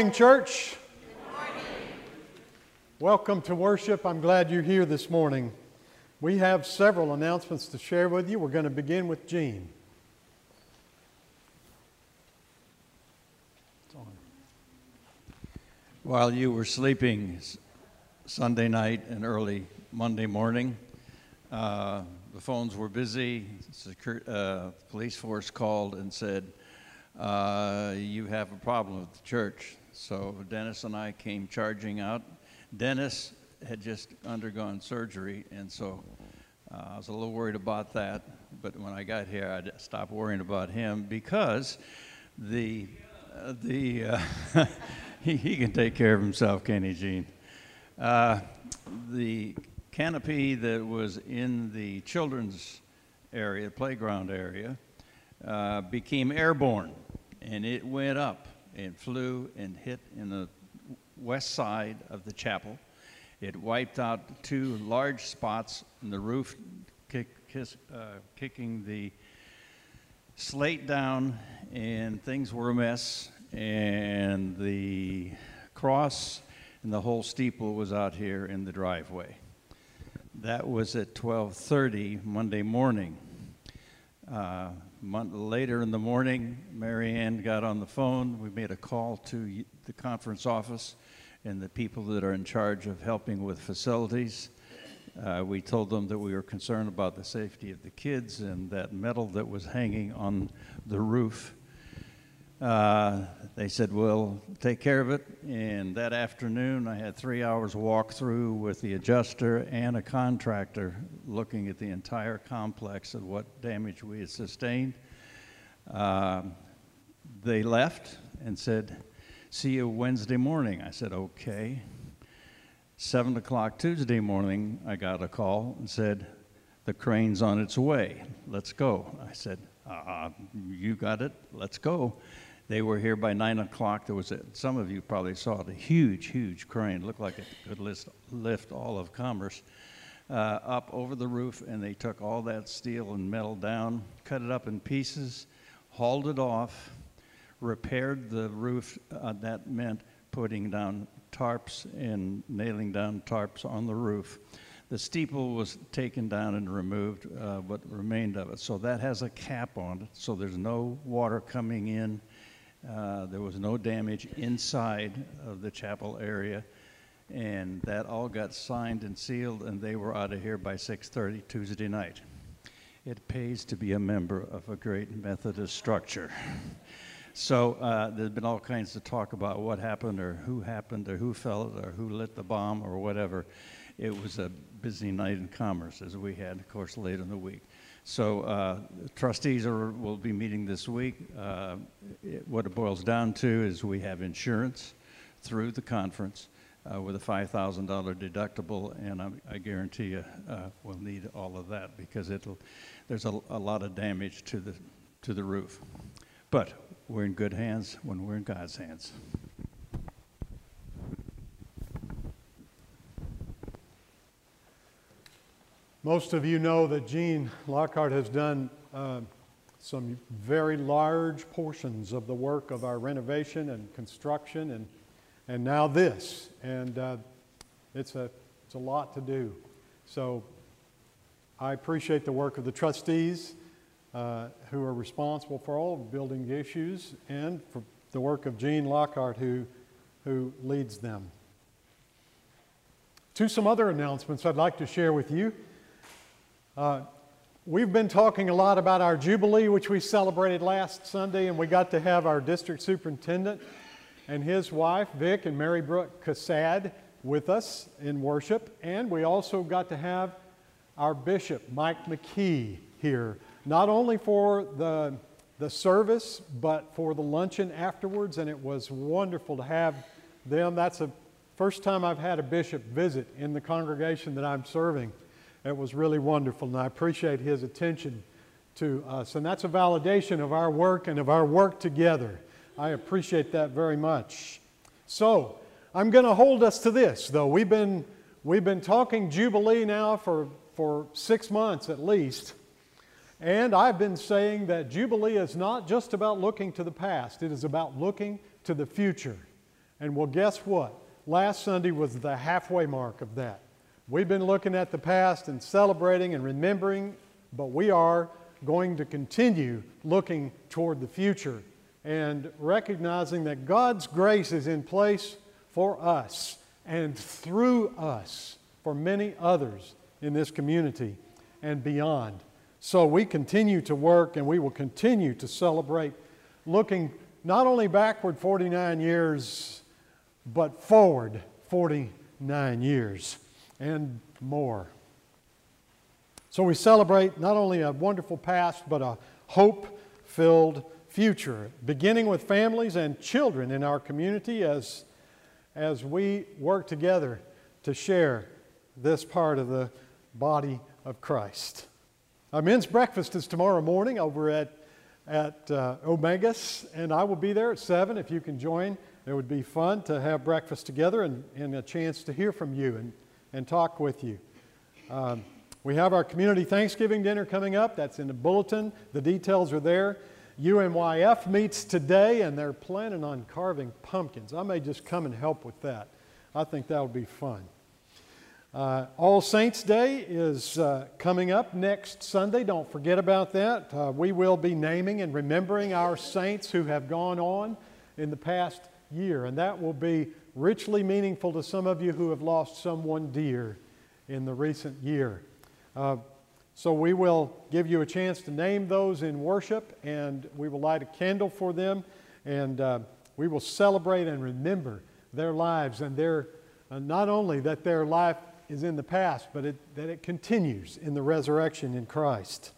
morning, church. Good morning. Welcome to worship. I'm glad you're here this morning. We have several announcements to share with you. We're going to begin with Gene. While you were sleeping Sunday night and early Monday morning, the phones were busy. Police force called and said, you have a problem with the church. So Dennis and I came charging out. Dennis had just undergone surgery, and so I was a little worried about that. But when I got here, I stopped worrying about him because he can take care of himself, can't he, Gene? The canopy that was in the children's area, playground area, became airborne, and it went up and flew and hit in the west side of the chapel. It wiped out two large spots in the roof, kicking the slate down, and things were a mess. And the cross and the whole steeple was out here in the driveway. That was at 12:30 Monday morning. Later in the morning, Mary Ann got on the phone. We made a call to the conference office and the people that are in charge of helping with facilities. We told them that we were concerned about the safety of the kids and that metal that was hanging on the roof. They said, we'll take care of it. And that afternoon, I had 3 hours walk through with the adjuster and a contractor looking at the entire complex of what damage we had sustained. They left and said, see you Wednesday morning. I said, okay. 7 o'clock Tuesday morning, I got a call and said, the crane's on its way. Let's go. I said, you got it. Let's go. They were here by 9 o'clock. There was some of you probably saw it, a huge, huge crane. Looked like it could lift all of Commerce up over the roof, and they took all that steel and metal down, cut it up in pieces, hauled it off, repaired the roof. That meant putting down tarps and nailing down tarps on the roof. The steeple was taken down and removed, what remained of it. So that has a cap on it, so there's no water coming in. There was no damage inside of the chapel area, and that all got signed and sealed, and they were out of here by 6:30 Tuesday night. It pays to be a member of a great Methodist structure. So there's been all kinds of talk about what happened or who fell it or who lit the bomb or whatever. It was a busy night in Commerce, as we had, of course, later in the week. So trustees will be meeting this week. What it boils down to is we have insurance through the conference with a $5,000 deductible, and I guarantee you we'll need all of that because there's a lot of damage to the roof. But we're in good hands when we're in God's hands. Most of you know that Gene Lockhart has done some very large portions of the work of our renovation and construction, and now this, and it's a lot to do. So I appreciate the work of the trustees who are responsible for all of building issues, and for the work of Gene Lockhart who leads them. To some other announcements I'd like to share with you. We've been talking a lot about our Jubilee, which we celebrated last Sunday, and we got to have our district superintendent and his wife, Vic, and Mary Brooke Cassad with us in worship. And we also got to have our bishop, Mike McKee, here, not only for the service, but for the luncheon afterwards, and it was wonderful to have them. That's the first time I've had a bishop visit in the congregation that I'm serving. It was really wonderful, and I appreciate his attention to us. And that's a validation of our work and of our work together. I appreciate that very much. So, I'm going to hold us to this, though. We've been talking Jubilee now for 6 months at least. And I've been saying that Jubilee is not just about looking to the past. It is about looking to the future. And well, guess what? Last Sunday was the halfway mark of that. We've been looking at the past and celebrating and remembering, but we are going to continue looking toward the future and recognizing that God's grace is in place for us and through us for many others in this community and beyond. So we continue to work and we will continue to celebrate, looking not only backward 49 years, but forward 49 years and more. So we celebrate not only a wonderful past, but a hope-filled future, beginning with families and children in our community as we work together to share this part of the body of Christ. Our men's breakfast is tomorrow morning over at Omegas, and I will be there at 7 if you can join. It would be fun to have breakfast together and a chance to hear from you and talk with you. We have our community Thanksgiving dinner coming up. That's in the bulletin. The details are there. UMYF meets today, and they're planning on carving pumpkins. I may just come and help with that. I think that would be fun. All Saints Day is coming up next Sunday. Don't forget about that. We will be naming and remembering our saints who have gone on in the past year, and that will be richly meaningful to some of you who have lost someone dear in the recent year. So we will give you a chance to name those in worship, and we will light a candle for them, and we will celebrate and remember their lives and their not only that their life is in the past, but that it continues in the resurrection in Christ.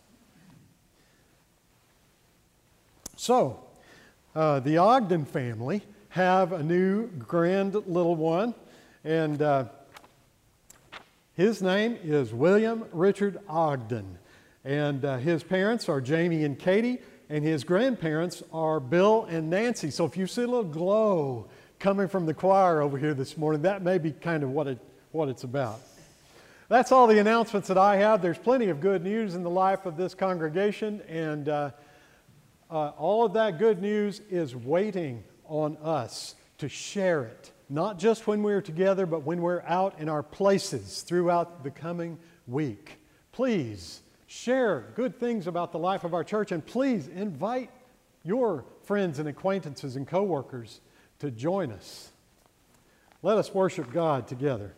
So, the Ogden family have a new grand little one, and his name is William Richard Ogden, and his parents are Jamie and Katie, and his grandparents are Bill and Nancy. So if you see a little glow coming from the choir over here this morning, that may be kind of what it's about. That's all the announcements that I have. There's plenty of good news in the life of this congregation, and all of that good news is waiting on us to share it. Not just when we're together, but when we're out in our places throughout the coming week. Please share good things about the life of our church, and please invite your friends and acquaintances and coworkers to join us. Let us worship God together.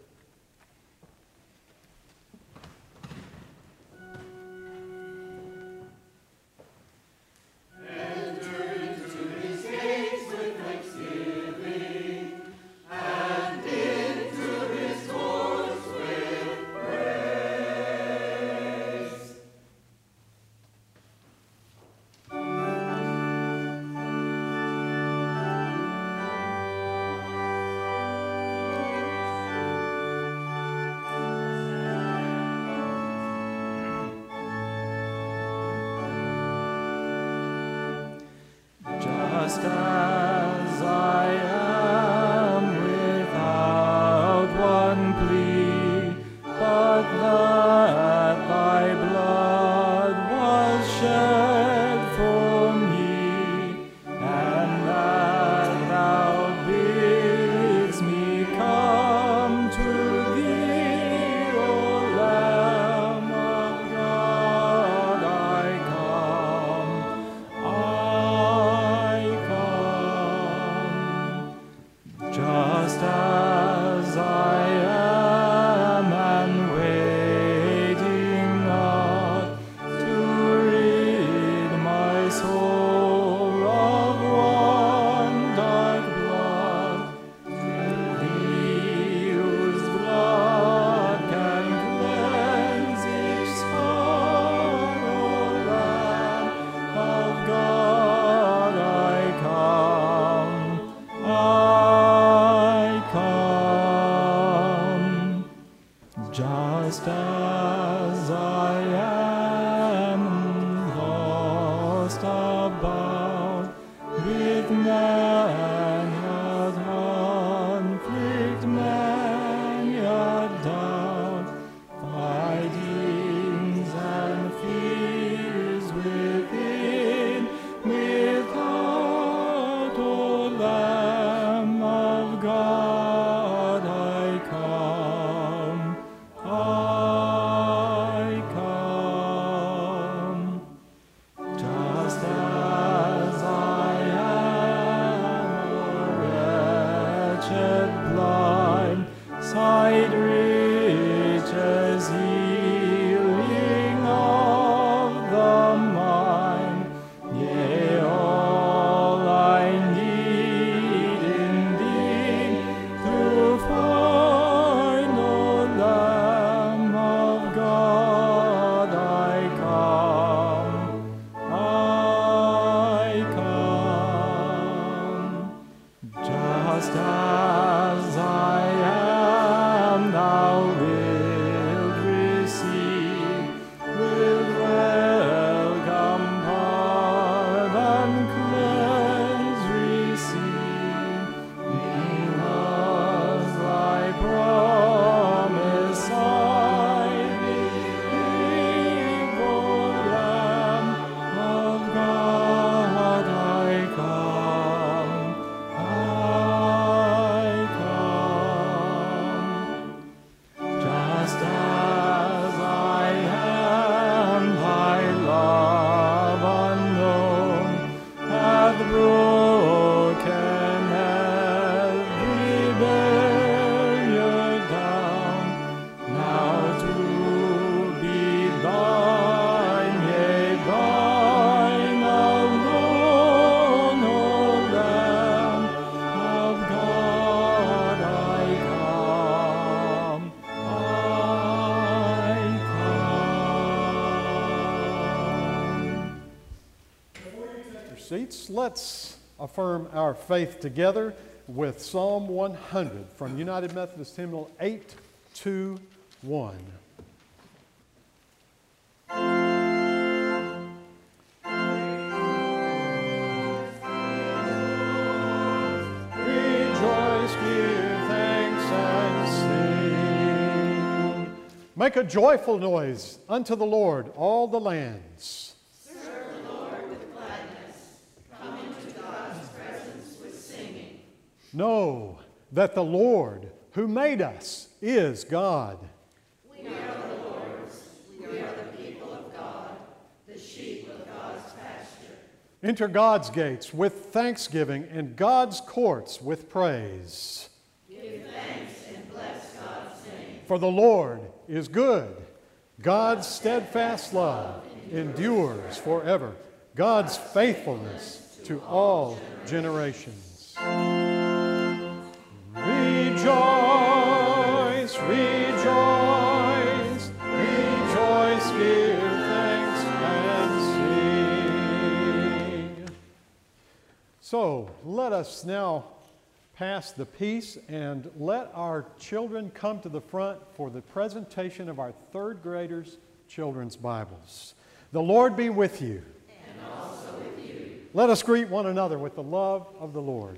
Just as I am without one plea, but that thy blood was shed for me, and that thou bidst me come to thee, O Lamb of God, I come. I come. shed blind, sight riches healing of the mind. Yea, all I need in thee to find, O Lamb of God, I come. Just as I am, thou wilt receive with welcome pardon cleanse, receive me as thy promise I believe, O Lamb of God, I come. Just as I am, thy love unknown hath broken every barrier down. Now to be thine, yea, thine alone, O Lamb of God, I come. Your seats. Let's affirm our faith together with Psalm 100 from United Methodist Hymnal 821. Rejoice, give thanks, and sing. Make a joyful noise unto the Lord, all the lands. Know that the Lord who made us is God. We are the Lord's. We are the people of God, the sheep of God's pasture. Enter God's gates with thanksgiving and God's courts with praise. Give thanks and bless God's name. For the Lord is good. God's steadfast love endures forever. God's faithfulness to all generations. Rejoice, rejoice, rejoice, give thanks and sing. So let us now pass the peace and let our children come to the front for the presentation of our third graders' children's Bibles. The Lord be with you. And also with you. Let us greet one another with the love of the Lord.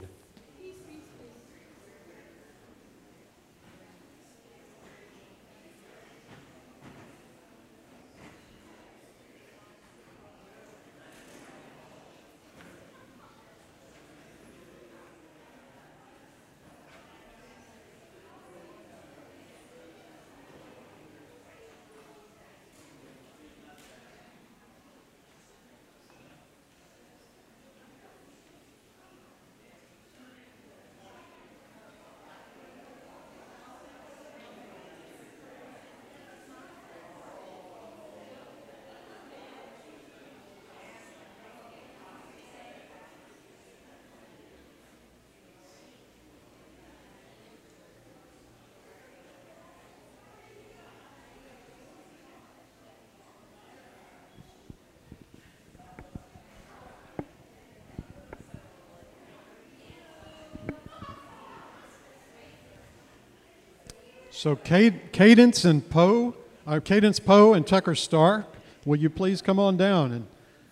So Cadence Poe and Tucker Stark, will you please come on down and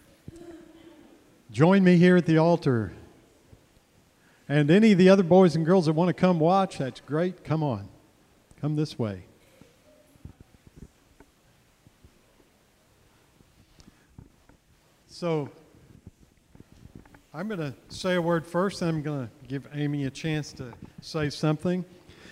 join me here at the altar? And any of the other boys and girls that want to come watch, that's great. Come on. Come this way. So I'm going to say a word first, and I'm going to give Amy a chance to say something.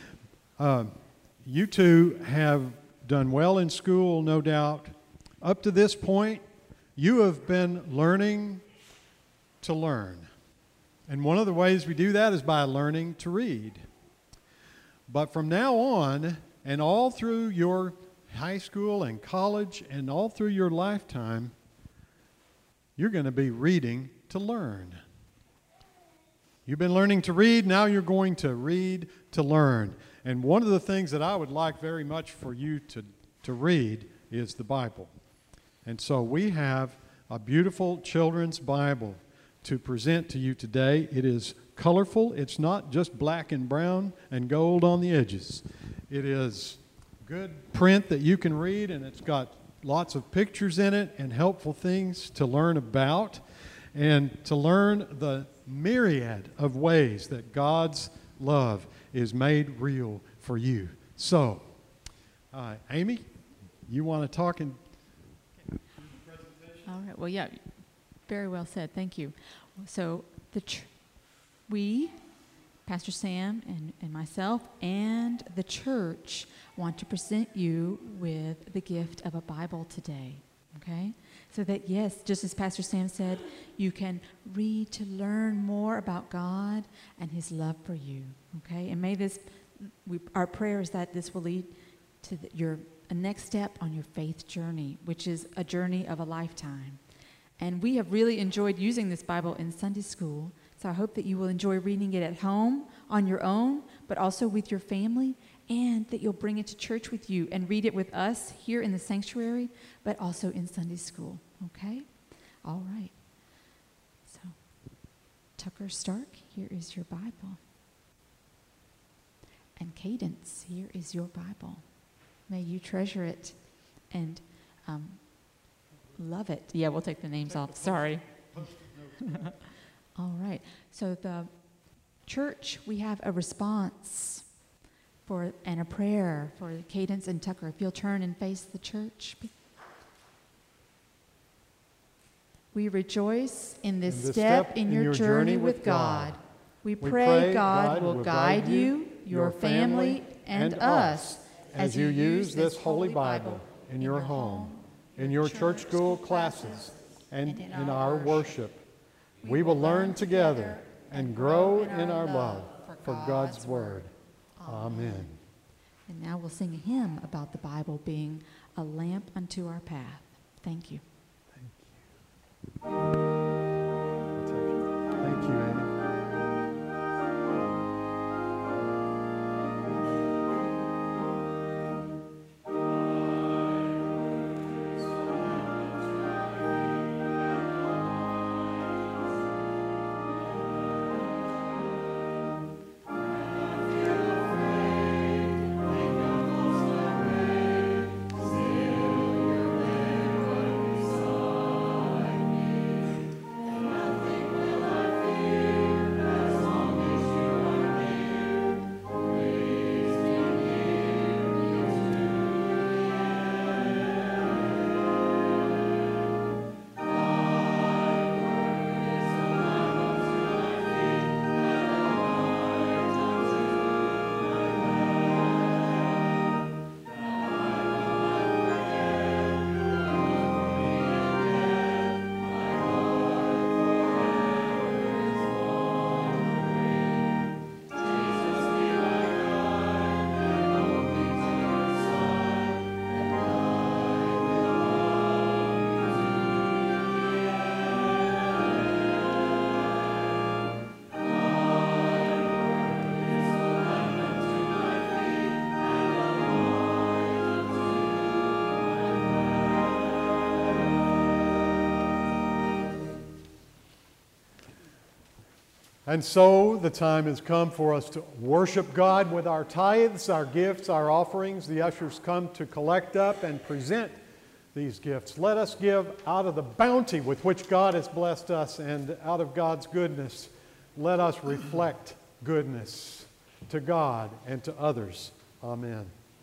You two have done well in school, no doubt. Up to this point, you have been learning to learn. And one of the ways we do that is by learning to read. But from now on, and all through your high school and college and all through your lifetime, you're going to be reading to learn. You've been learning to read, now you're going to read to learn. And one of the things that I would like very much for you to read is the Bible. And so we have a beautiful children's Bible to present to you today. It is colorful. It's not just black and brown and gold on the edges. It is good print that you can read, and it's got lots of pictures in it and helpful things to learn about and to learn the myriad of ways that God's love is made real for you. So, Amy, you want to talk and all right. Well, yeah, very well said. Thank you. So we, Pastor Sam and myself, and the church want to present you with the gift of a Bible today, okay? So that, yes, just as Pastor Sam said, you can read to learn more about God and His love for you, okay? And may our prayer is that this will lead to a next step on your faith journey, which is a journey of a lifetime. And we have really enjoyed using this Bible in Sunday school, so I hope that you will enjoy reading it at home on your own, but also with your family, and that you'll bring it to church with you and read it with us here in the sanctuary, but also in Sunday school, okay? All right. So, Tucker Stark, here is your Bible. And Cadence, here is your Bible. May you treasure it and love it. Yeah, we'll take the names off. Sorry. All right. So the church, we have a response and a prayer for Cadence and Tucker. If you'll turn and face the church. We rejoice in this step in your journey with God. We pray God will guide you, your family, and us as you use this Holy Bible in your home, in your church school classes, and in our worship. We will learn together and grow in our love for God's Word. Amen. And now we'll sing a hymn about the Bible being a lamp unto our path. Thank you. Thank you, Amy. And so the time has come for us to worship God with our tithes, our gifts, our offerings. The ushers come to collect up and present these gifts. Let us give out of the bounty with which God has blessed us, and out of God's goodness, let us reflect goodness to God and to others. Amen.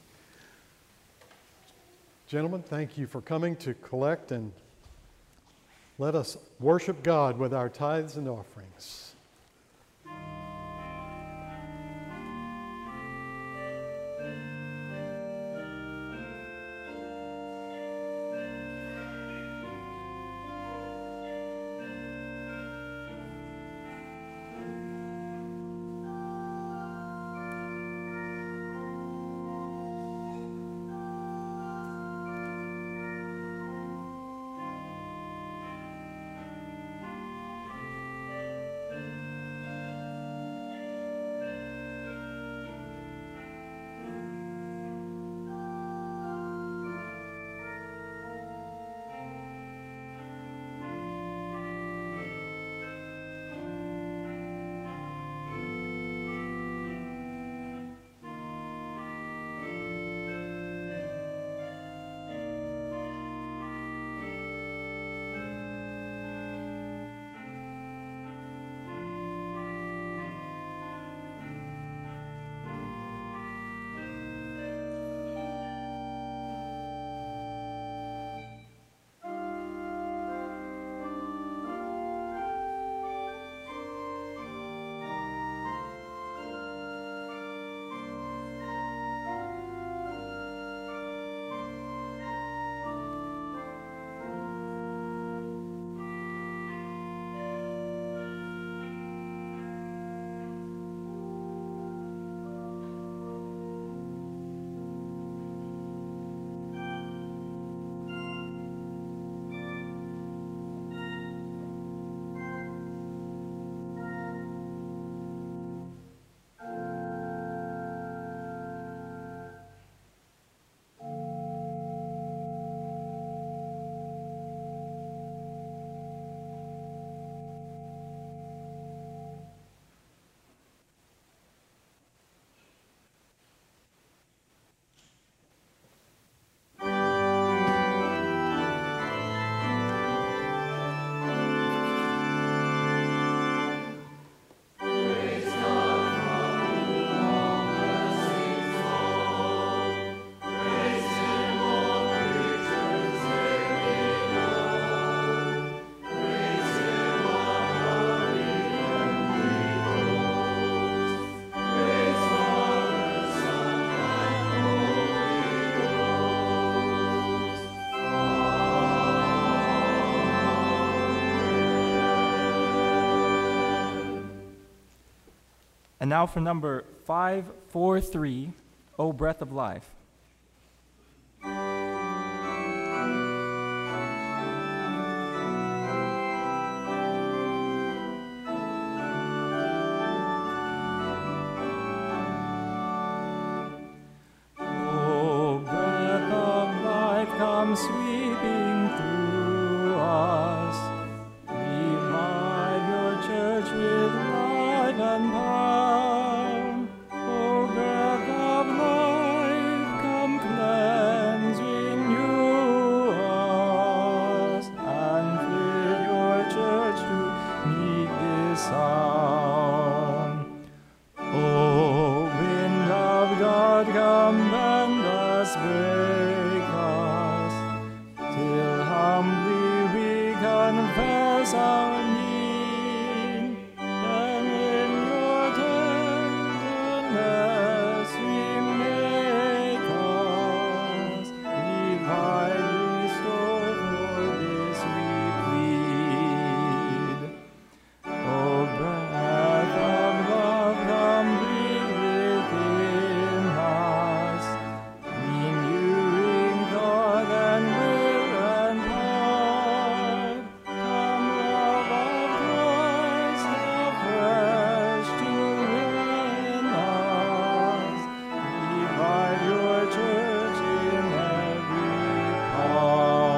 Gentlemen, thank you for coming to collect, and let us worship God with our tithes and offerings. And now for number 543, O Breath of Life. O breath of life, come sweeping through us. Revive your church with life and power. O breath of life, come cleanse, renew us, and fill your church to meet this sound. O wind of God, come bend us, break us, till humbly we confess our need. Then in your tenderness remake us, revive, restore, for this we plead. O breath of love, come breathe within us, renewing thought and will and power. Come, love of Christ, afresh to win us. Revive your church in every part.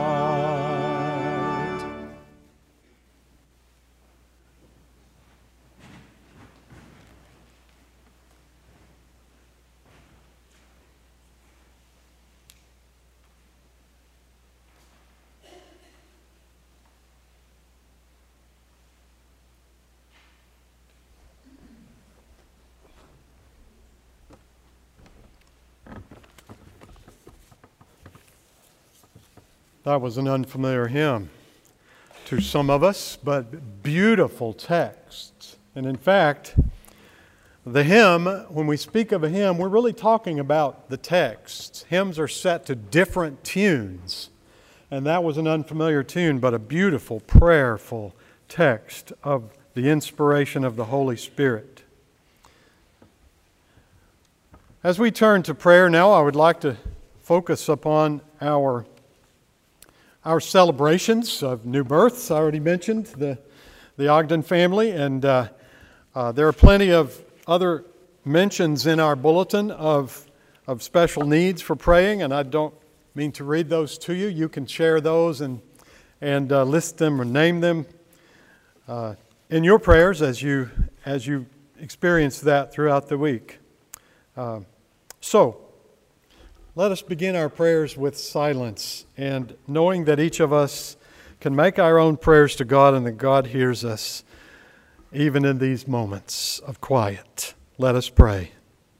That was an unfamiliar hymn to some of us, but beautiful text. And in fact, the hymn, when we speak of a hymn, we're really talking about the text. Hymns are set to different tunes. And that was an unfamiliar tune, but a beautiful, prayerful text of the inspiration of the Holy Spirit. As we turn to prayer now, I would like to focus upon our celebrations of new births. I already mentioned the Ogden family, and there are plenty of other mentions in our bulletin of special needs for praying, and I don't mean to read those to you. You can share those and list them or name them in your prayers as you experience that throughout the week. So, let us begin our prayers with silence and knowing that each of us can make our own prayers to God and that God hears us even in these moments of quiet. Let us pray.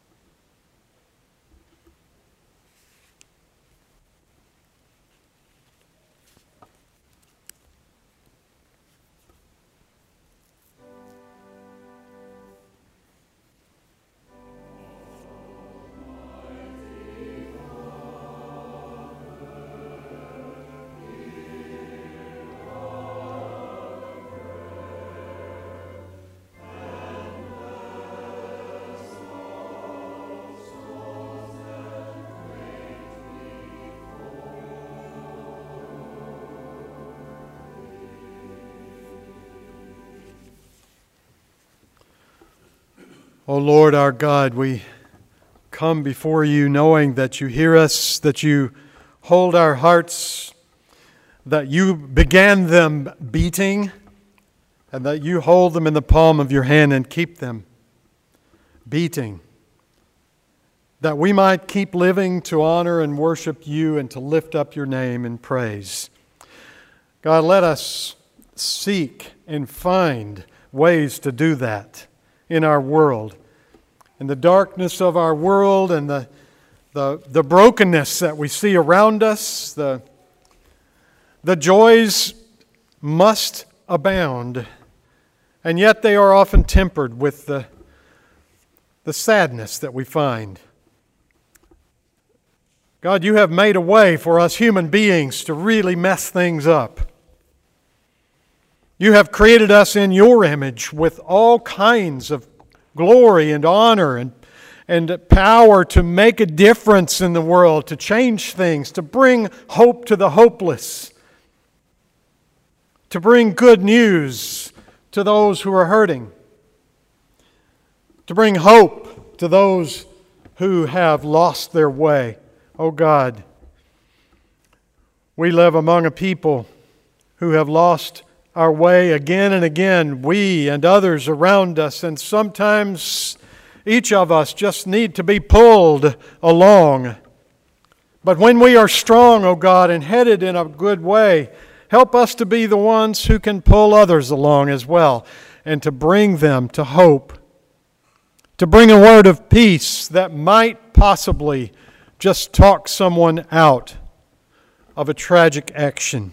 O Lord our God, we come before you knowing that you hear us, that you hold our hearts, that you began them beating, and that you hold them in the palm of your hand and keep them beating, that we might keep living to honor and worship you and to lift up your name in praise. God, let us seek and find ways to do that in our world, in the darkness of our world and the brokenness that we see around us. The joys must abound, and yet they are often tempered with the sadness that we find. God, you have made a way for us human beings to really mess things up. You have created us in your image with all kinds of glory and honor and power to make a difference in the world, to change things, to bring hope to the hopeless, to bring good news to those who are hurting, to bring hope to those who have lost their way. Oh God, we live among a people who have lost our way again and again, we and others around us, and sometimes each of us just need to be pulled along. But when we are strong, O God, and headed in a good way, help us to be the ones who can pull others along as well and to bring them to hope, to bring a word of peace that might possibly just talk someone out of a tragic action.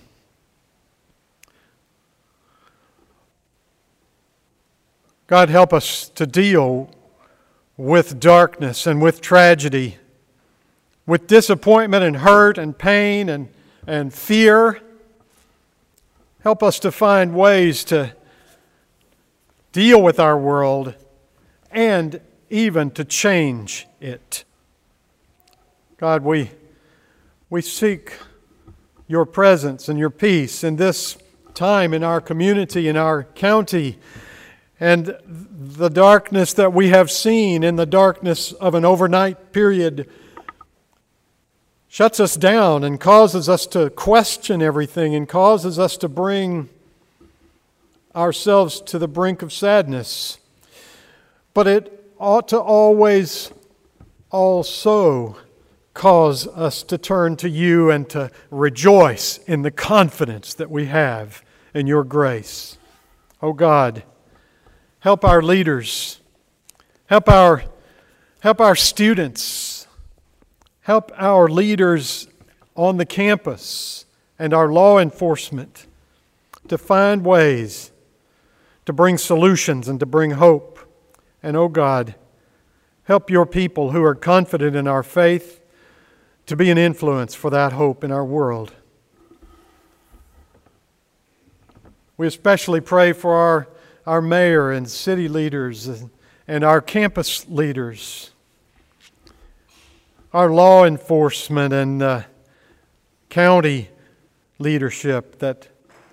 God, help us to deal with darkness and with tragedy, with disappointment and hurt and pain and fear. Help us to find ways to deal with our world and even to change it. God, we seek your presence and your peace in this time in our community, in our county, and the darkness that we have seen in the darkness of an overnight period shuts us down and causes us to question everything and causes us to bring ourselves to the brink of sadness. But it ought to always also cause us to turn to you and to rejoice in the confidence that we have in your grace. Oh God, help our leaders, help our students, help our leaders on the campus and our law enforcement to find ways to bring solutions and to bring hope. And oh God, help your people who are confident in our faith to be an influence for that hope in our world. We especially pray for our mayor and city leaders and our campus leaders, our law enforcement and county leadership that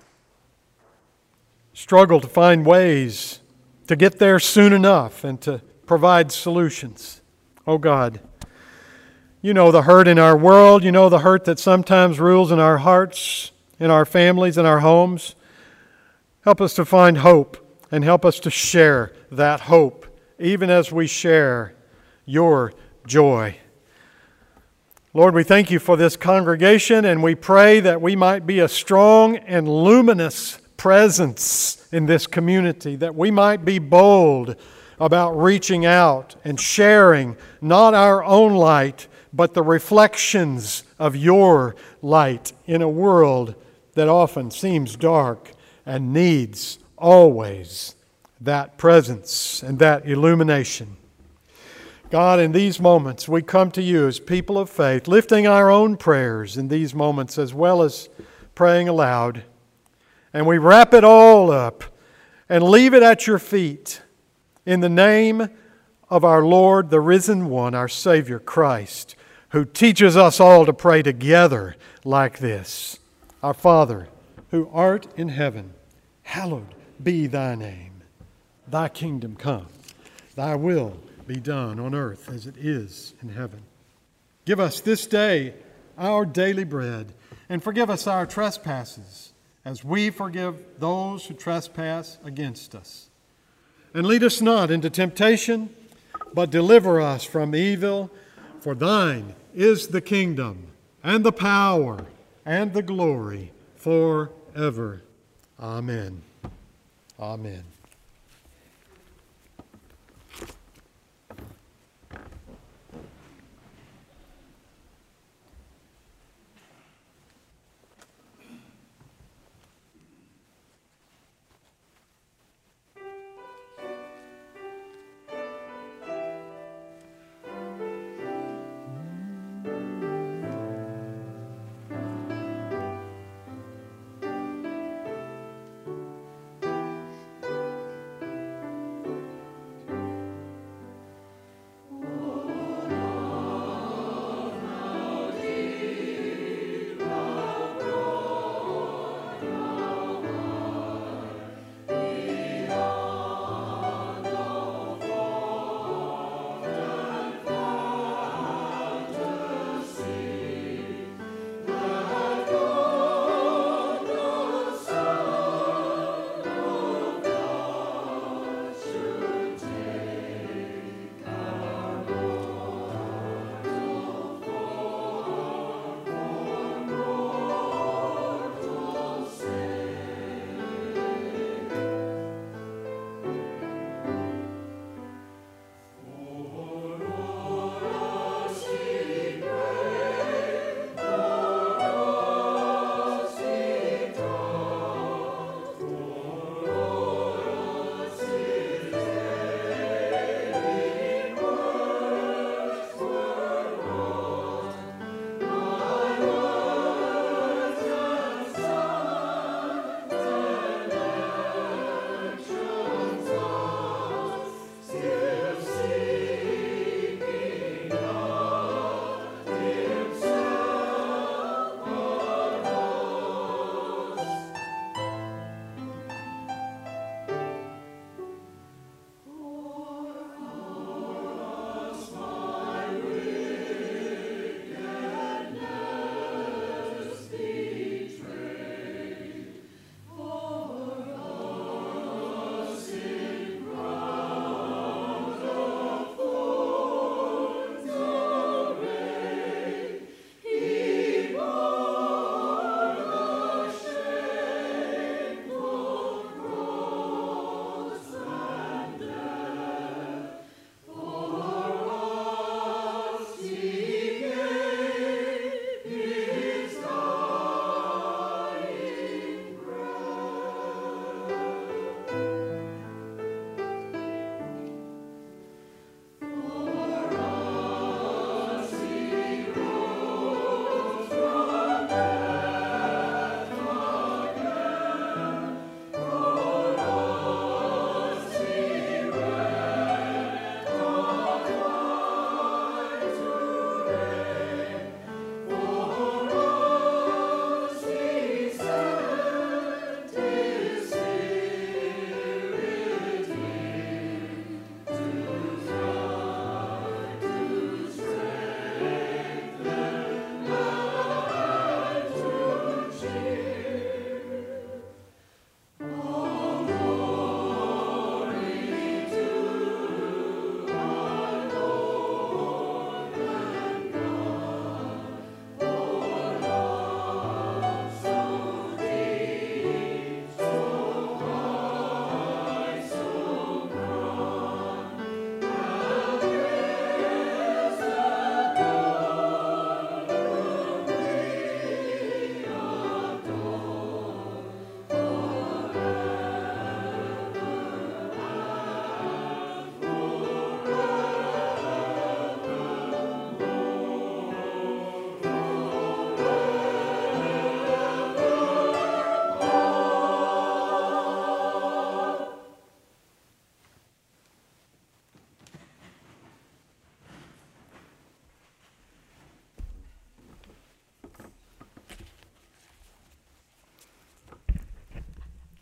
struggle to find ways to get there soon enough and to provide solutions. Oh God, you know the hurt in our world. You know the hurt that sometimes rules in our hearts, in our families, in our homes. Help us to find hope and help us to share that hope, even as we share your joy. Lord, we thank you for this congregation, and we pray that we might be a strong and luminous presence in this community, that we might be bold about reaching out and sharing not our own light, but the reflections of your light in a world that often seems dark and needs always that presence and that illumination. God, in these moments, we come to you as people of faith, lifting our own prayers in these moments as well as praying aloud. And we wrap it all up and leave it at your feet in the name of our Lord, the risen one, our Savior Christ, who teaches us all to pray together like this. Our Father, who art in heaven, hallowed be thy name. Thy kingdom come. Thy will be done on earth as it is in heaven. Give us this day our daily bread, and forgive us our trespasses, as we forgive those who trespass against us. And lead us not into temptation, but deliver us from evil. For thine is the kingdom, and the power, and the glory forever. Amen. Amen.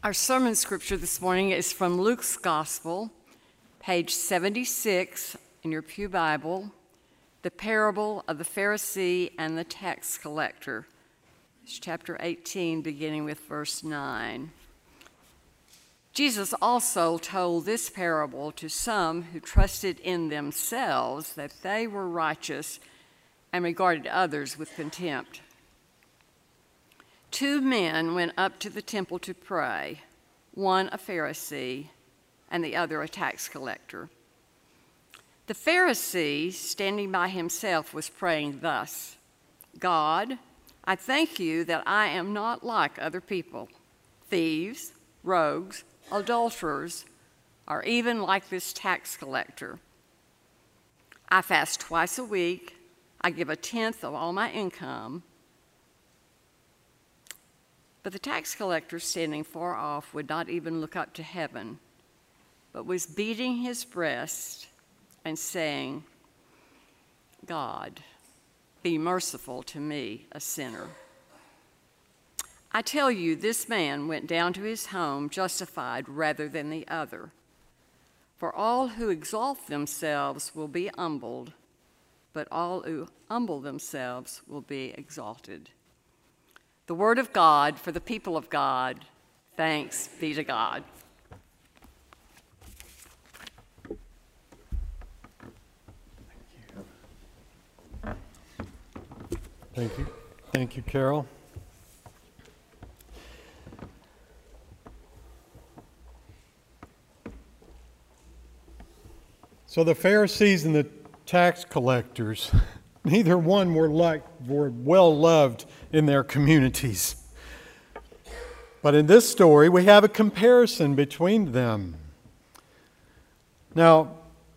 Our sermon scripture this morning is from Luke's Gospel, page 76 in your pew Bible, the parable of the Pharisee and the tax collector. It's chapter 18, beginning with verse 9. Jesus also told this parable to some who trusted in themselves that they were righteous and regarded others with contempt. 2 men went up to the temple to pray, one a Pharisee and the other a tax collector. The Pharisee, standing by himself, was praying thus: God, I thank you that I am not like other people, thieves, rogues, adulterers, or even like this tax collector. I fast twice a week. I give 1/10 of all my income. But the tax collector, standing far off, would not even look up to heaven, but was beating his breast and saying, God, be merciful to me, a sinner. I tell you, this man went down to his home justified rather than the other. For all who exalt themselves will be humbled, but all who humble themselves will be exalted. The word of God for the people of God. Thanks be to God. Thank you. Thank you, Carol. So the Pharisees and the tax collectors, neither one were well loved in their communities. But in this story, we have a comparison between them. Now,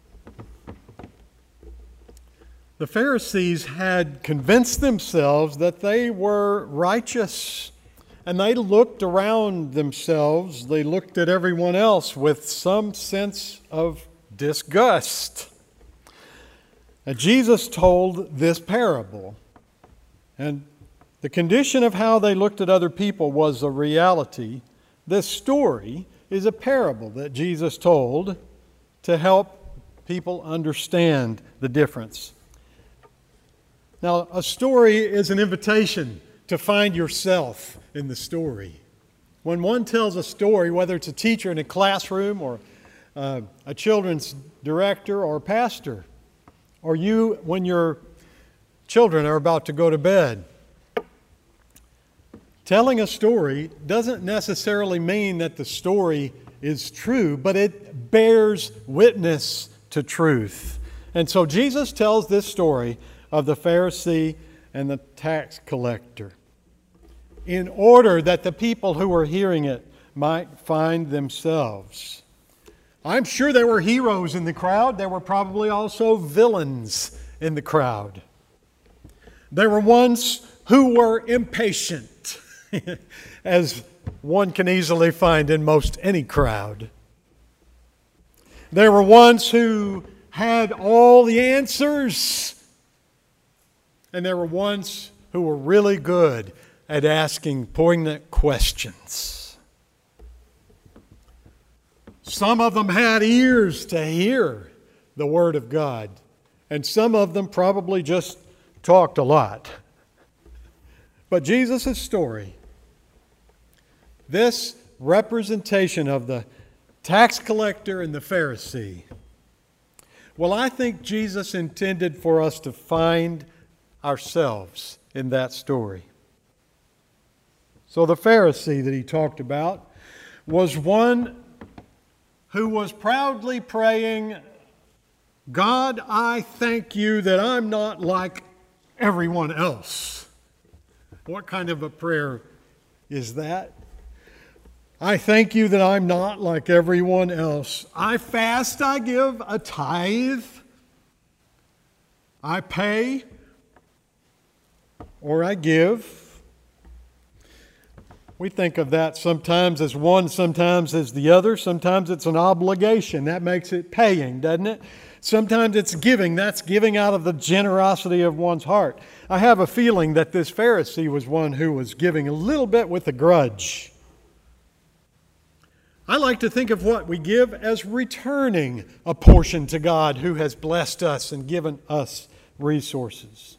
the Pharisees had convinced themselves that they were righteous, and they looked around themselves, they looked at everyone else with some sense of disgust. And Jesus told this parable, and the condition of how they looked at other people was a reality. This story is a parable that Jesus told to help people understand the difference. Now, a story is an invitation to find yourself in the story. When one tells a story, whether it's a teacher in a classroom or a children's director or pastor, or you when your children are about to go to bed, telling a story doesn't necessarily mean that the story is true, but it bears witness to truth. And so Jesus tells this story of the Pharisee and the tax collector in order that the people who were hearing it might find themselves. I'm sure there were heroes in the crowd. There were probably also villains in the crowd. There were ones who were impatient, as one can easily find in most any crowd. There were ones who had all the answers, and there were ones who were really good at asking poignant questions. Some of them had ears to hear the Word of God, and some of them probably just talked a lot. But Jesus' story, this representation of the tax collector and the Pharisee, well, I think Jesus intended for us to find ourselves in that story. So the Pharisee that he talked about was one who was proudly praying, God, I thank you that I'm not like everyone else. What kind of a prayer is that? I thank you that I'm not like everyone else. I fast, I give a tithe. I pay or I give. We think of that sometimes as one, sometimes as the other. Sometimes it's an obligation. That makes it paying, doesn't it? Sometimes it's giving. That's giving out of the generosity of one's heart. I have a feeling that this Pharisee was one who was giving a little bit with a grudge. I like to think of what we give as returning a portion to God who has blessed us and given us resources.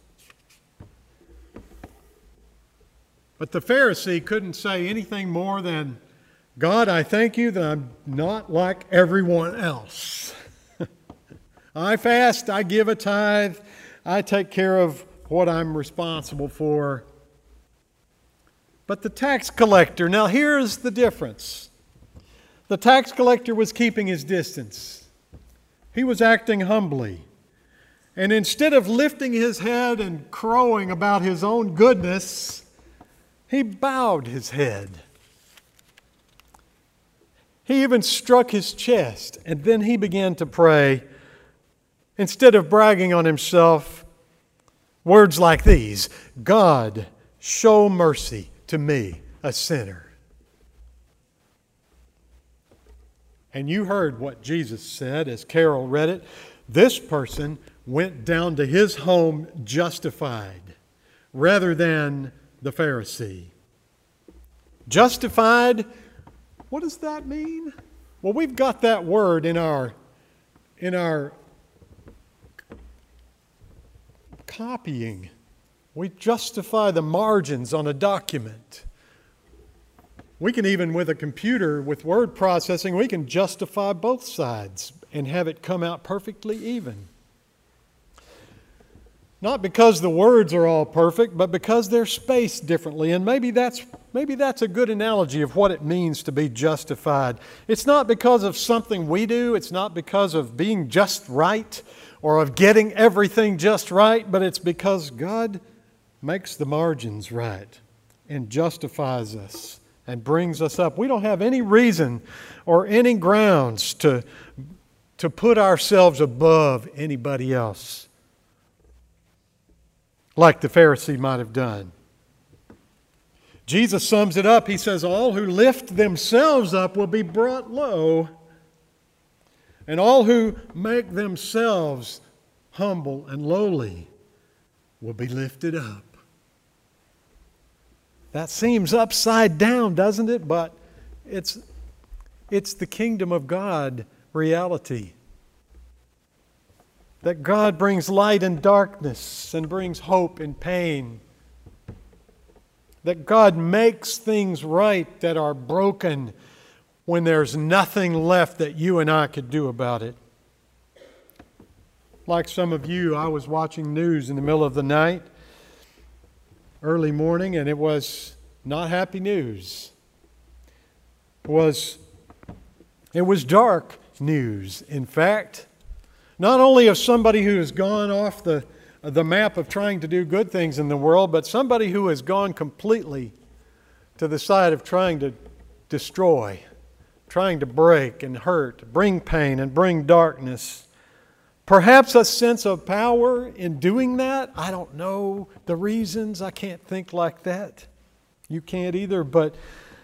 But the Pharisee couldn't say anything more than, God, I thank you that I'm not like everyone else. I fast, I give a tithe, I take care of what I'm responsible for. But the tax collector, now here's the difference. The tax collector was keeping his distance. He was acting humbly. And instead of lifting his head and crowing about his own goodness, he bowed his head. He even struck his chest, and then he began to pray. Instead of bragging on himself, words like these, God, show mercy to me, a sinner. And you heard what Jesus said as Carol read it. This person went down to his home justified rather than the Pharisee. Justified, what does that mean? Well, we've got that word in our copying. We justify the margins on a document. We can even, with a computer, with word processing, we can justify both sides and have it come out perfectly even. Not because the words are all perfect, but because they're spaced differently. And maybe that's a good analogy of what it means to be justified. It's not because of something we do. It's not because of being just right or of getting everything just right, but it's because God makes the margins right and justifies us and brings us up. We don't have any reason or any grounds to put ourselves above anybody else, like the Pharisee might have done. Jesus sums it up. He says, all who lift themselves up will be brought low, and all who make themselves humble and lowly will be lifted up. That seems upside down, doesn't it? But it's the kingdom of God reality. That God brings light in darkness and brings hope in pain. That God makes things right that are broken when there's nothing left that you and I could do about it. Like some of you, I was watching news in the middle of the night, early morning, and it was not happy news. It was dark news, in fact. Not only of somebody who has gone off the map of trying to do good things in the world, but somebody who has gone completely to the side of trying to destroy, trying to break and hurt, bring pain and bring darkness. Perhaps a sense of power in doing that. I don't know the reasons. I can't think like that. You can't either. But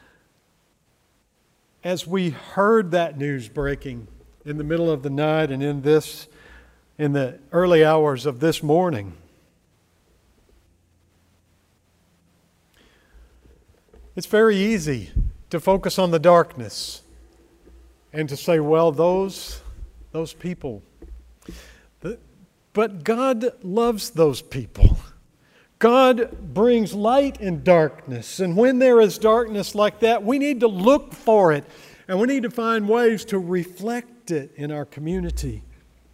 as we heard that news breaking in the middle of the night and in the early hours of this morning, it's very easy to focus on the darkness and to say, well, those people. But God loves those people. God brings light in darkness. And when there is darkness like that, we need to look for it. And we need to find ways to reflect it in our community.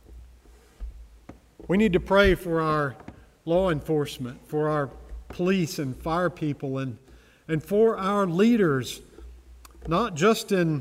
We need to pray for our law enforcement, for our police and fire people, and for our leaders, not just in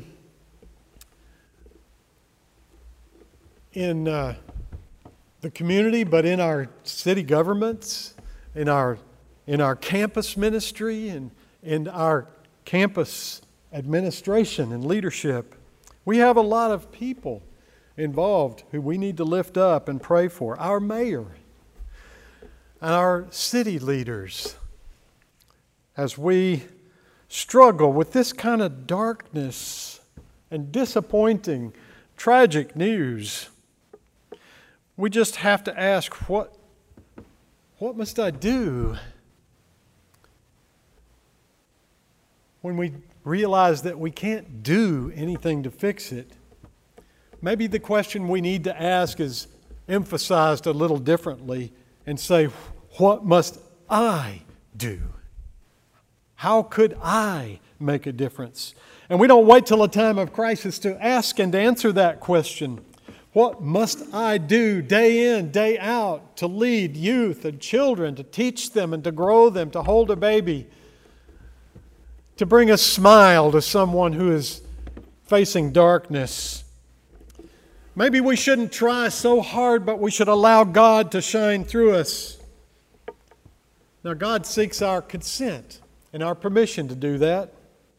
the community, but in our city governments, in our campus ministry, and in our campus administration and leadership. We have a lot of people involved who we need to lift up and pray for. Our mayor and our city leaders, as we struggle with this kind of darkness and disappointing, tragic news. We just have to ask, what must I do? when we realize that we can't do anything to fix it, maybe the question we need to ask is emphasized a little differently and say, what must I do? How could I make a difference? And we don't wait till a time of crisis to ask and answer that question. What must I do day in, day out to lead youth and children, to teach them and to grow them, to hold a baby, to bring a smile to someone who is facing darkness? Maybe we shouldn't try so hard, but we should allow God to shine through us. Now, God seeks our consent and our permission to do that.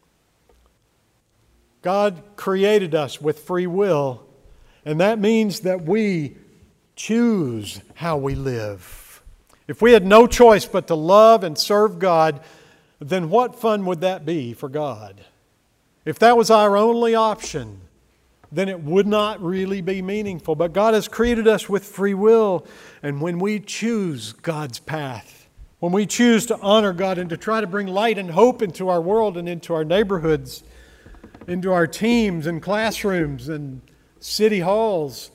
God created us with free will, and that means that we choose how we live. If we had no choice but to love and serve God, then what fun would that be for God? If that was our only option, then it would not really be meaningful. But God has created us with free will, and when we choose God's path, when we choose to honor God and to try to bring light and hope into our world and into our neighborhoods, into our teams and classrooms and city halls,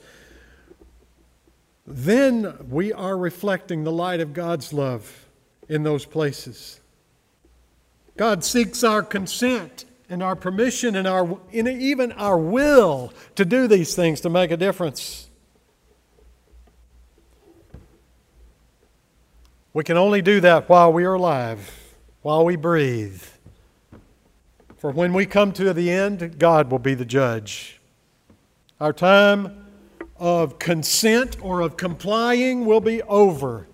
then we are reflecting the light of God's love in those places. God seeks our consent and our permission and even our will to do these things to make a difference. We can only do that while we are alive, while we breathe. For when we come to the end, God will be the judge. Our time of consent or of complying will be over.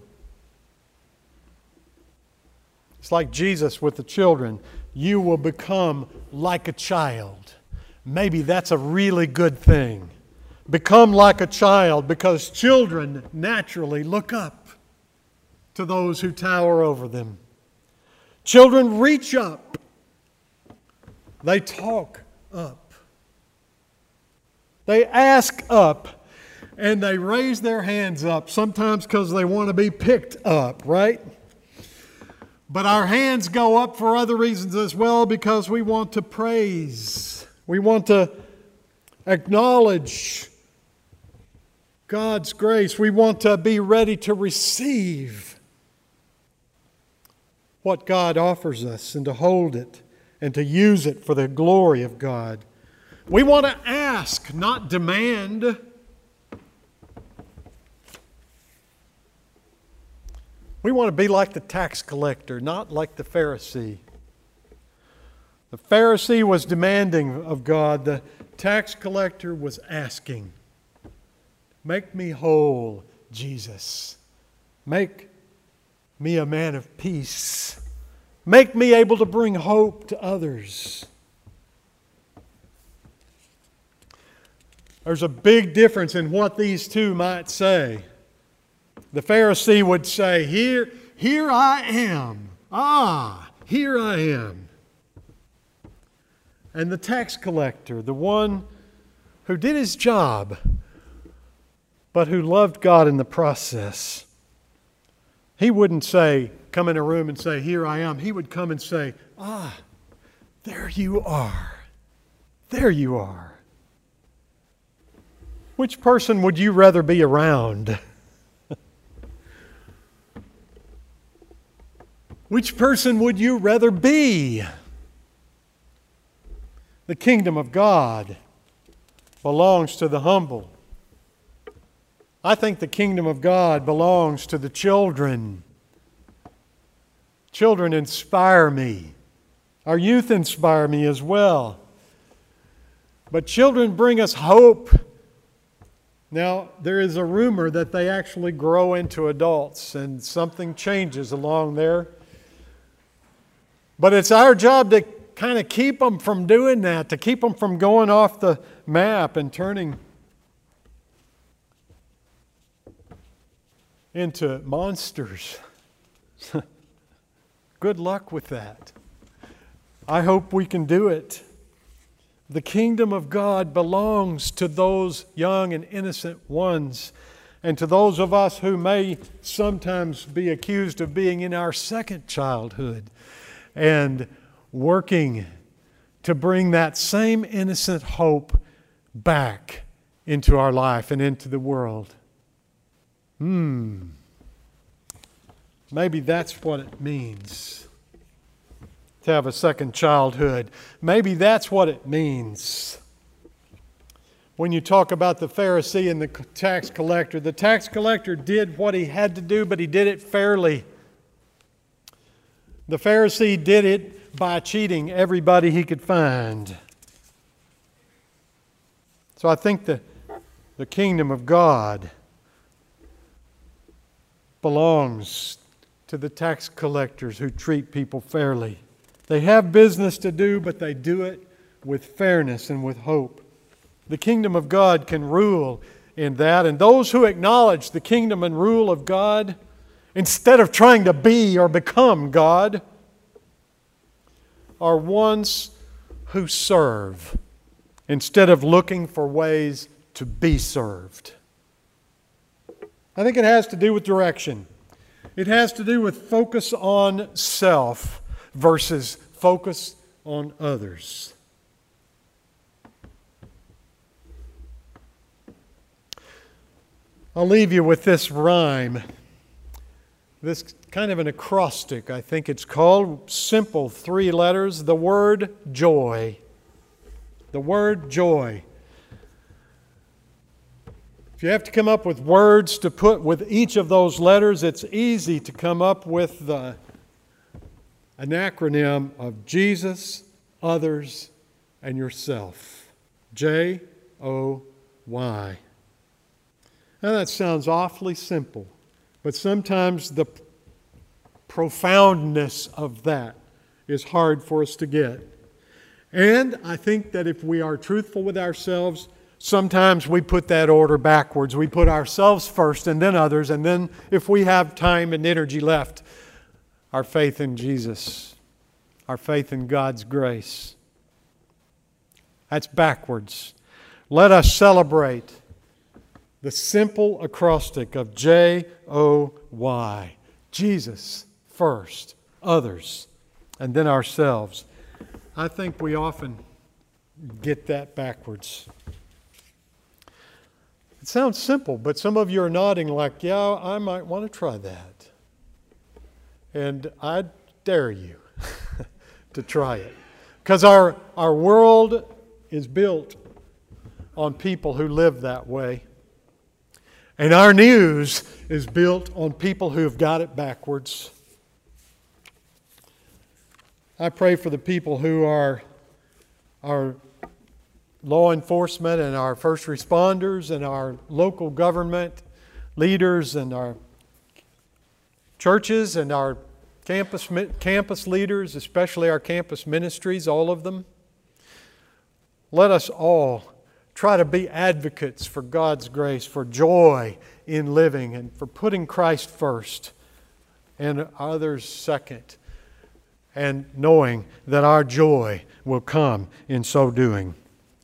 It's like Jesus with the children. You will become like a child. Maybe that's a really good thing. Become like a child, because children naturally look up to those who tower over them. Children reach up. They talk up. They ask up, and they raise their hands up, sometimes because they want to be picked up, right? But our hands go up for other reasons as well, because we want to praise. We want to acknowledge God's grace. We want to be ready to receive what God offers us and to hold it and to use it for the glory of God. We want to ask, not demand. We want to be like the tax collector, not like the Pharisee. The Pharisee was demanding of God. The tax collector was asking, make me whole, Jesus. Make me a man of peace. Make me able to bring hope to others. There's a big difference in what these two might say. The Pharisee would say, here I am. Here I am. And the tax collector, the one who did his job, but who loved God in the process, he wouldn't say, come in a room and say, here I am. He would come and say, there you are. There you are. Which person would you rather be around? Which person would you rather be? The kingdom of God belongs to the humble. I think the kingdom of God belongs to the children. Children inspire me. Our youth inspire me as well. But children bring us hope. Now, there is a rumor that they actually grow into adults and something changes along there. But it's our job to kind of keep them from doing that, to keep them from going off the map and turning into monsters. Good luck with that. I hope we can do it. The kingdom of God belongs to those young and innocent ones, and to those of us who may sometimes be accused of being in our second childhood. And working to bring that same innocent hope back into our life and into the world. Maybe that's what it means to have a second childhood. Maybe that's what it means. When you talk about the Pharisee and the tax collector did what he had to do, but he did it fairly. The Pharisee did it by cheating everybody he could find. So I think the kingdom of God belongs to the tax collectors who treat people fairly. They have business to do, but they do it with fairness and with hope. The kingdom of God can rule in that, and those who acknowledge the kingdom and rule of God, instead of trying to be or become God, are ones who serve instead of looking for ways to be served. I think it has to do with direction. It has to do with focus on self versus focus on others. I'll leave you with this rhyme, this kind of an acrostic, I think it's called, simple 3 letters, the word joy. The word joy. If you have to come up with words to put with each of those letters, it's easy to come up with an acronym of Jesus, others, and yourself. Joy. Now that sounds awfully simple, but sometimes the profoundness of that is hard for us to get. And I think that if we are truthful with ourselves, sometimes we put that order backwards. We put ourselves first and then others, and then if we have time and energy left, our faith in Jesus, our faith in God's grace. That's backwards. Let us celebrate the simple acrostic of Joy. Jesus first, others, and then ourselves. I think we often get that backwards. It sounds simple, but some of you are nodding like, yeah, I might want to try that. And I dare you to try it. Because our world is built on people who live that way. And our news is built on people who have got it backwards. I pray for the people who are our law enforcement and our first responders and our local government leaders and our churches and our campus leaders, especially our campus ministries, all of them. Let us all try to be advocates for God's grace, for joy in living, and for putting Christ first and others second, and knowing that our joy will come in so doing.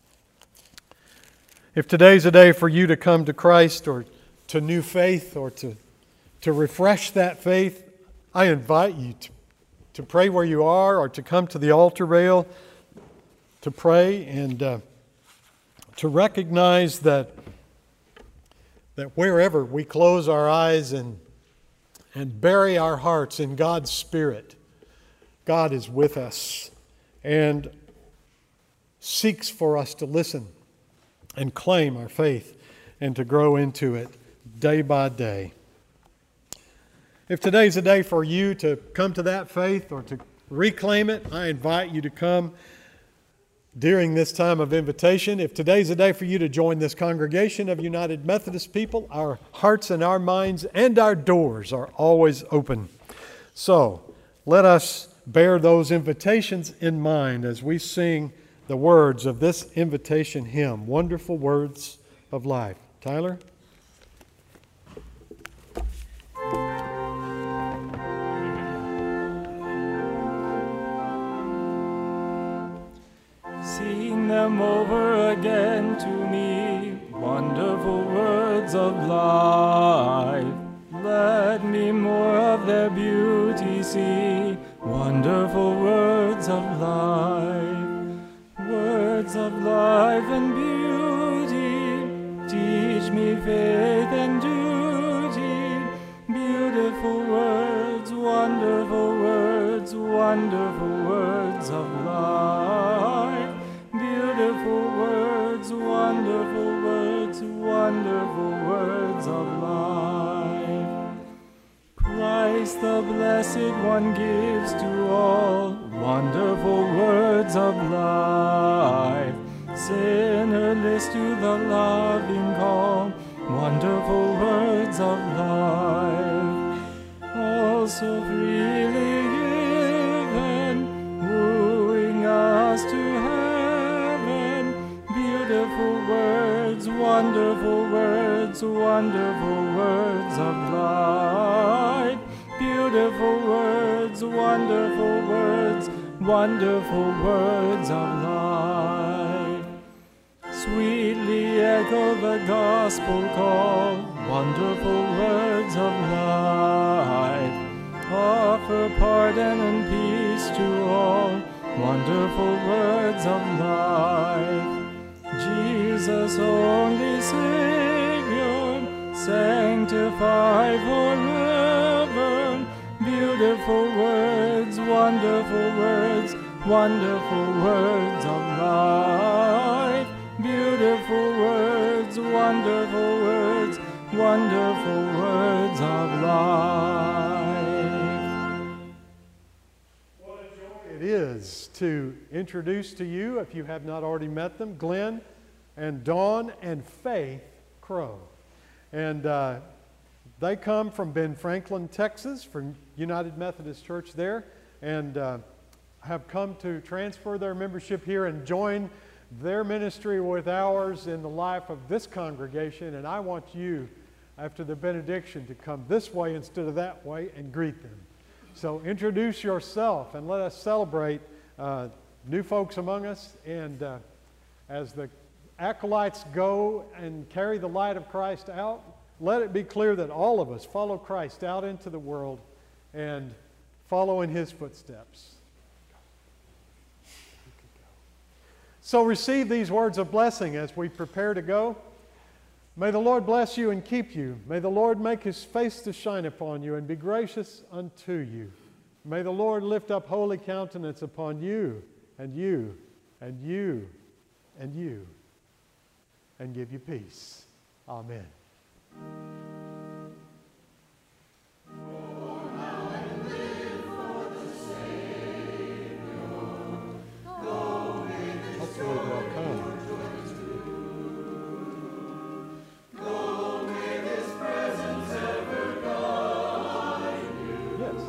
If today's a day for you to come to Christ or to new faith or to refresh that faith, I invite you to pray where you are or to come to the altar rail to pray and to recognize that wherever we close our eyes and bury our hearts in God's Spirit, God is with us and seeks for us to listen and claim our faith and to grow into it day by day. If today's a day for you to come to that faith or to reclaim it, I invite you to come during this time of invitation. If today's a day for you to join this congregation of United Methodist people, our hearts and our minds and our doors are always open. So let us bear those invitations in mind as we sing the words of this invitation hymn, Wonderful Words of Life. Tyler? Sing them over again to me, wonderful words of life. Let me more of their beauty see, wonderful words of life and beauty. Teach me faith and duty, beautiful words, wonderful words, wonderful words of life, beautiful words, wonderful words, wonderful words of life. Christ the Blessed One gives to all wonderful words of life. Sinner, list to the loving call, wonderful words of life. Also freely given, wooing us to heaven, beautiful words, wonderful words, wonderful words of life. Beautiful words, wonderful words, wonderful words of life. Sweetly echo the gospel call, wonderful words of life. Offer pardon and peace to all, wonderful words of life. Jesus, only Savior, sanctify forever. Beautiful words, wonderful words, wonderful words of life. Beautiful words, wonderful words, wonderful words of life. What a joy it is to introduce to you, if you have not already met them, Glenn and Dawn and Faith Crow. And they come from Ben Franklin, Texas, from United Methodist Church there, and have come to transfer their membership here and join their ministry with ours in the life of this congregation. And I want you, after the benediction, to come this way instead of that way and greet them. So introduce yourself and let us celebrate new folks among us. And as the acolytes go and carry the light of Christ out, let it be clear that all of us follow Christ out into the world and follow in His footsteps. So receive these words of blessing as we prepare to go. May the Lord bless you and keep you. May the Lord make His face to shine upon you and be gracious unto you. May the Lord lift up holy countenance upon you and you and you and you and give you peace. Amen. Hopefully they'll come. Yes.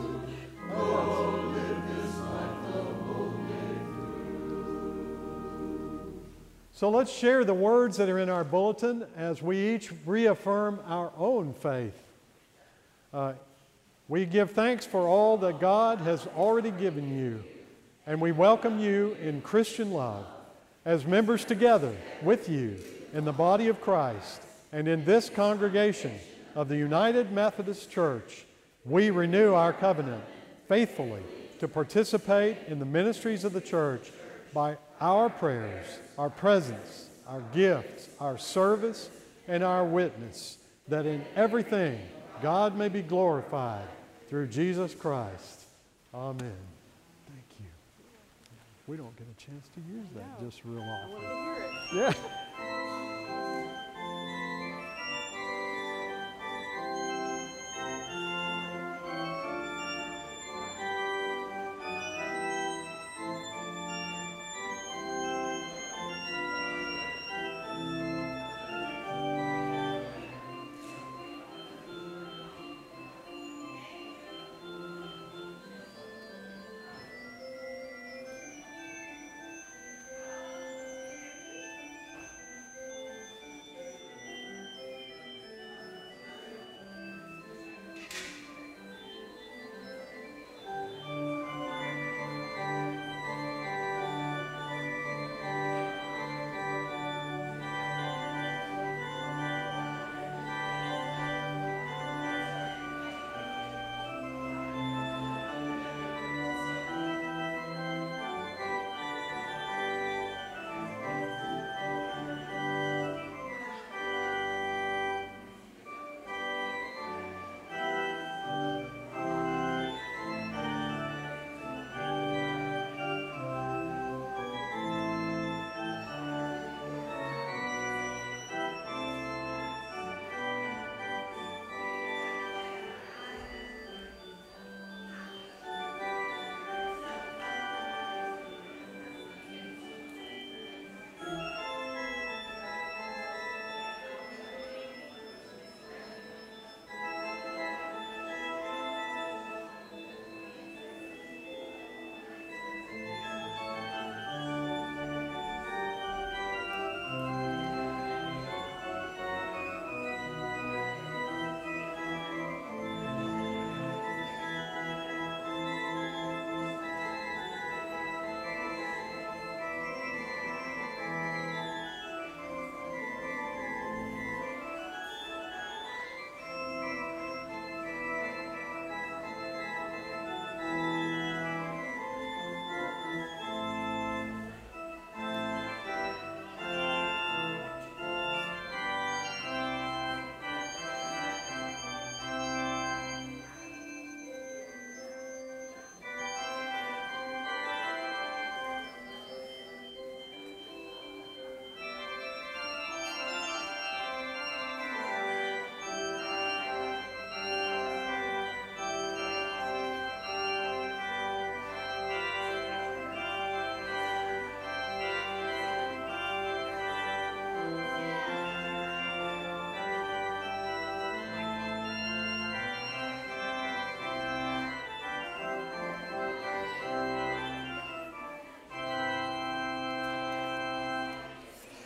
So let's share the words that are in our bulletin as we each reaffirm our own faith. We give thanks for all that God has already given you, and we welcome you in Christian love as members together with you in the body of Christ and in this congregation of the United Methodist Church. We renew our covenant faithfully to participate in the ministries of the church by our prayers, our presence, our gifts, our service, and our witness, that in everything God may be glorified through Jesus Christ. Amen. Thank you. We don't get a chance to use that just real often. Yeah.